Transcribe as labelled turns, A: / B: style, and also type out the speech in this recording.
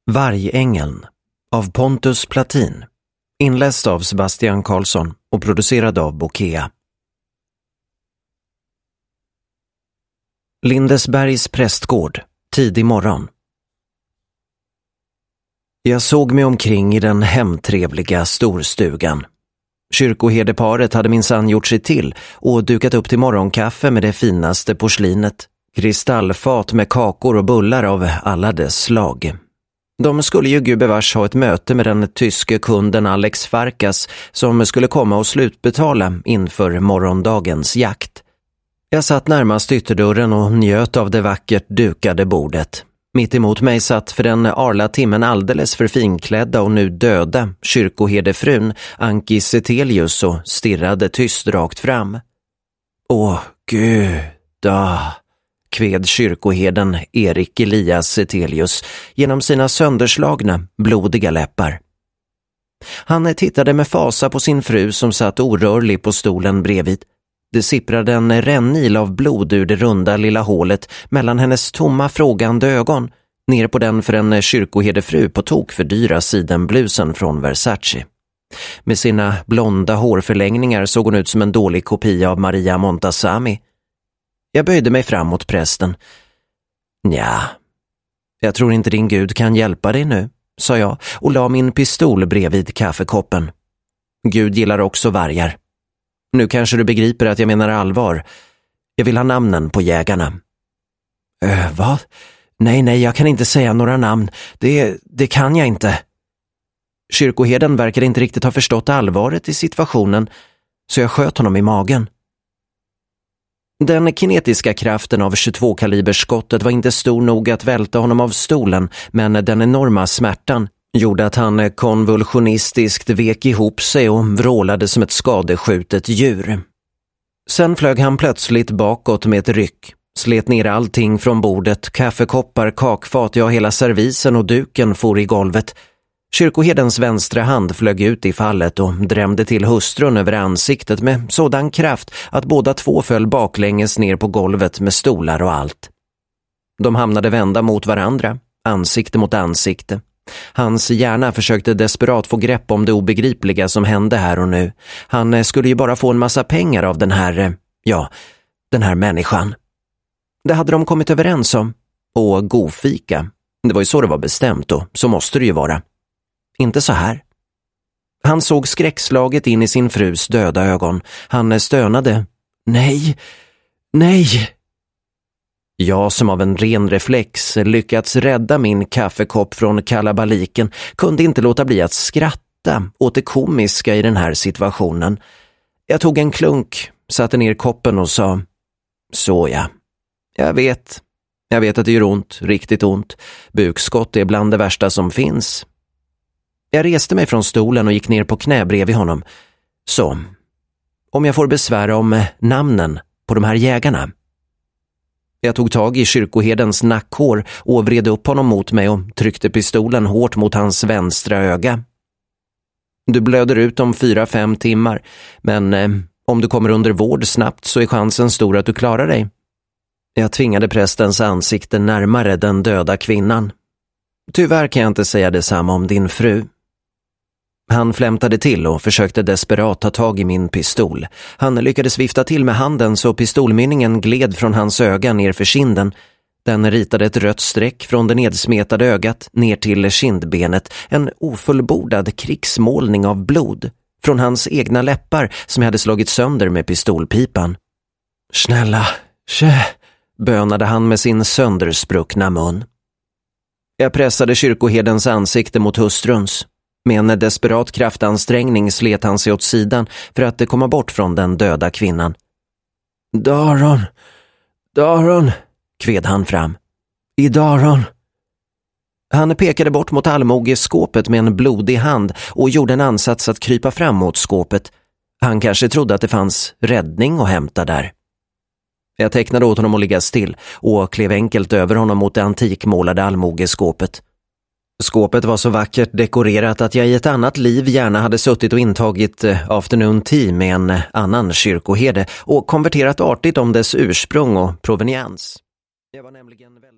A: Vargängeln av Pontus Platin, inläst av Sebastian Karlsson och producerad av Bokea. Lindesbergs prästgård, tidig morgon. Jag såg mig omkring i den hemtrevliga storstugan. Kyrkoherdeparet hade minsann gjort sig till och dukat upp till morgonkaffe med det finaste porslinet, kristallfat med kakor och bullar av alla dess slag. De skulle ju gubevars ha ett möte med den tyske kunden Alex Farkas som skulle komma och slutbetala inför morgondagens jakt. Jag satt närmast ytterdörren och njöt av det vackert dukade bordet. Mitt emot mig satt för den arla timmen alldeles för finklädda och nu döda kyrkoherdefrun Anki Setelius och stirrade tyst rakt fram. Åh gud, kved kyrkoherden Erik Elias Setelius genom sina sönderslagna, blodiga läppar. Han tittade med fasa på sin fru som satt orörlig på stolen bredvid. Det sipprade en rännil av blod ur det runda lilla hålet mellan hennes tomma frågande ögon, ner på den för en kyrkoherdefru på tok för dyra sidenblusen från Versace. Med sina blonda hårförlängningar såg hon ut som en dålig kopia av Maria Montazami. Jag böjde mig fram mot prästen. Nja, jag tror inte din Gud kan hjälpa dig nu, sa jag och la min pistol bredvid kaffekoppen. Gud gillar också vargar. Nu kanske du begriper att jag menar allvar. Jag vill ha namnen på jägarna. Vad? Nej, jag kan inte säga några namn. Det kan jag inte. Kyrkoherden verkar inte riktigt ha förstått allvaret i situationen, så jag sköt honom i magen. Den kinetiska kraften av 22-kaliberskottet var inte stor nog att välta honom av stolen, men den enorma smärtan gjorde att han konvulsionistiskt vek ihop sig och vrålade som ett skadeskjutet djur. Sen flög han plötsligt bakåt med ett ryck, slet ner allting från bordet, kaffekoppar, kakfat, ja hela servisen och duken for i golvet. Kyrkoherdens vänstra hand flög ut i fallet och drämde till hustrun över ansiktet med sådan kraft att båda två föll baklänges ner på golvet med stolar och allt. De hamnade vända mot varandra, ansikte mot ansikte. Hans hjärna försökte desperat få grepp om det obegripliga som hände här och nu. Han skulle ju bara få en massa pengar av den här människan. Det hade de kommit överens om. Och godfika. Det var ju så det var bestämt och så måste det ju vara. Inte så här. Han såg skräckslaget in i sin frus döda ögon. Han stönade. Nej. Jag som av en ren reflex lyckats rädda min kaffekopp från kalabaliken kunde inte låta bli att skratta åt det komiska i den här situationen. Jag tog en klunk, satte ner koppen och sa: så ja, jag vet att det gör ont, riktigt ont. Bukskott är bland det värsta som finns. Jag reste mig från stolen och gick ner på knä bredvid honom. Så, om jag får besvära om namnen på de här jägarna. Jag tog tag i kyrkoherdens nackhår och vred upp honom mot mig och tryckte pistolen hårt mot hans vänstra öga. Du blöder ut om 4-5 timmar, men om du kommer under vård snabbt så är chansen stor att du klarar dig. Jag tvingade prästens ansikte närmare den döda kvinnan. Tyvärr kan jag inte säga detsamma om din fru. Han flämtade till och försökte desperat ta tag i min pistol. Han lyckades vifta till med handen så pistolmynningen gled från hans öga ner för kinden. Den ritade ett rött streck från det nedsmetade ögat ner till kindbenet. En ofullbordad krigsmålning av blod från hans egna läppar som jag hade slagit sönder med pistolpipan. Snälla, bönade han med sin sönderspruckna mun. Jag pressade kyrkoherdens ansikte mot hustruns. Med en desperat kraftansträngning slet han sig åt sidan för att komma bort från den döda kvinnan. Daron, kved han fram. I Daron. Han pekade bort mot allmogeskåpet med en blodig hand och gjorde en ansats att krypa fram mot skåpet. Han kanske trodde att det fanns räddning att hämta där. Jag tecknade åt honom att ligga still och klev enkelt över honom mot det antikmålade allmogeskåpet. Skåpet var så vackert dekorerat att jag i ett annat liv gärna hade suttit och intagit afternoon tea med en annan kyrkoherde och konverterat artigt om dess ursprung och proveniens. Jag var nämligen väldigt